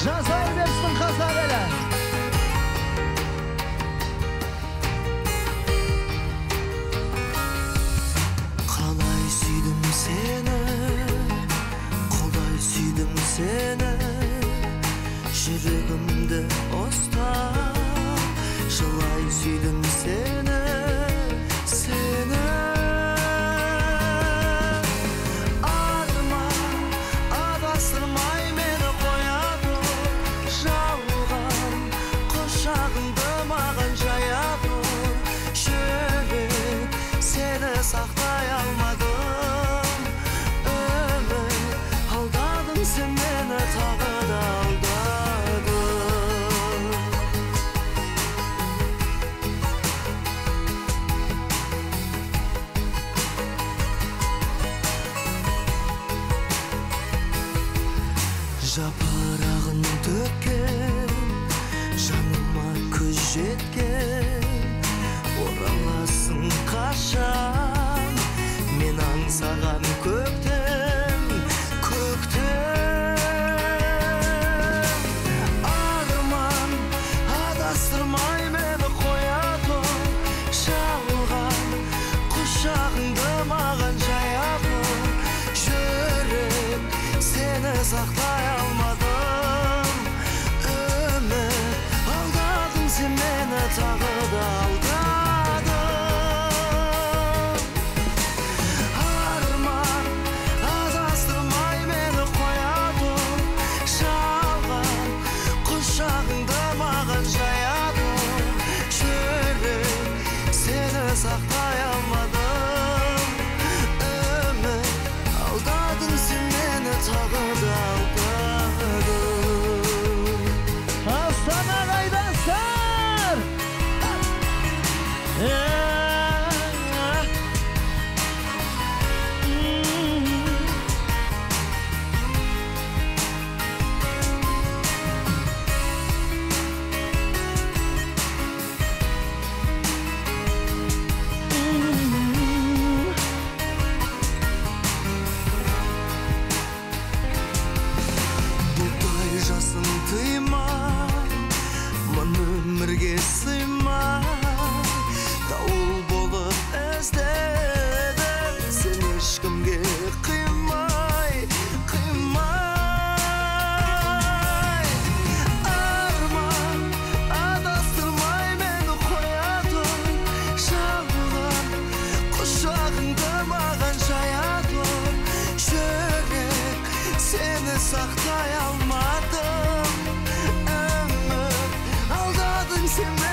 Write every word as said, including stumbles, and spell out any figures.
Жазай берсін қазақ елі. Қалай сүйдім сені, құлай сүйдім сені, жүрегімді ұстап, жылай сүйдім сені, сені. Адыма адастырмай мені қояды, жалған құшағыңды маған жаяды, жүрек сені сақтай алмадым, өмір алдадың сен мені, тағы да алдадың. Жапырағын төккен, жаныма күз жеткен, ораласың қашан, мен аңсаған көктем, көктем. Арман адастырмай мені қояды, жалған құшағыңды маған жаяды, жүрек сені сақтай алмадым, өмір алдадың сен мені, тағы да алдадың. Арман адастырмай мені қояды, жалған құшағыңды маған жаяды, жүрек сені сақтай алмадым, өмір алдадың сен мені, тағы да алдадың. Астана қайдасыздар? Бұлдай жасын тыймай, мұн өмірге сыймай, дауыл болып іздедім, сен ешкімге қимай, қимай. Арман адастырмай мені қояды, жалған құшағыңды маған жаяды, жүрек сені сақтай алмадым, өмір алдадың сен мені.